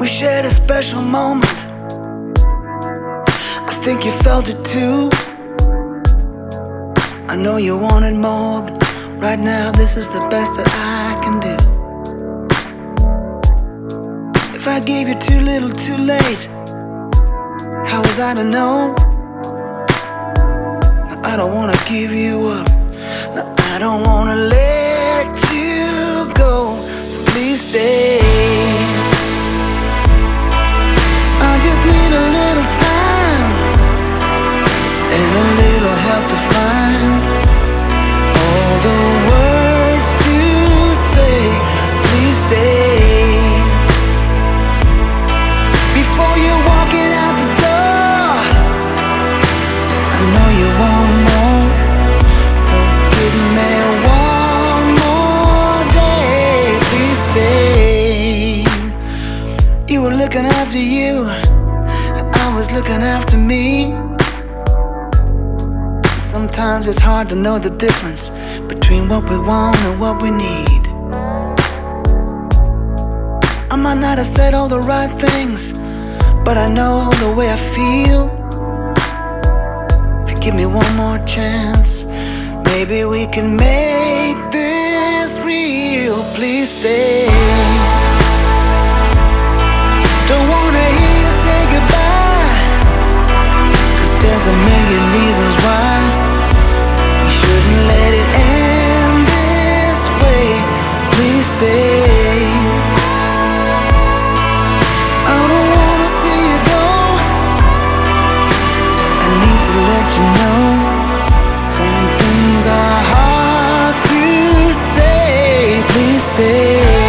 We shared a special moment. I think you felt it too. I know you wanted more, but right now this is the best that I can do. If I gave you too little too late, how was I to know? No, I don't wanna give you up. No, I don't wanna let you go. So please stay. I just need a little time and a little help to find all the words to say. Please stay. Before you're walking out the door, I know you want more, so give me one more day. Please stay. You were looking after you, and I was looking after me. Sometimes it's hard to know the difference between what we want and what we need. I might not have said all the right things, but I know the way I feel. If you give me one more chance, maybe we can make this real. Please stay. Don't wanna hear you say goodbye, 'cause there's a million reasons why we shouldn't let it end this way. Please stay. I don't wanna see you go. I need to let you know some things are hard to say. Please stay.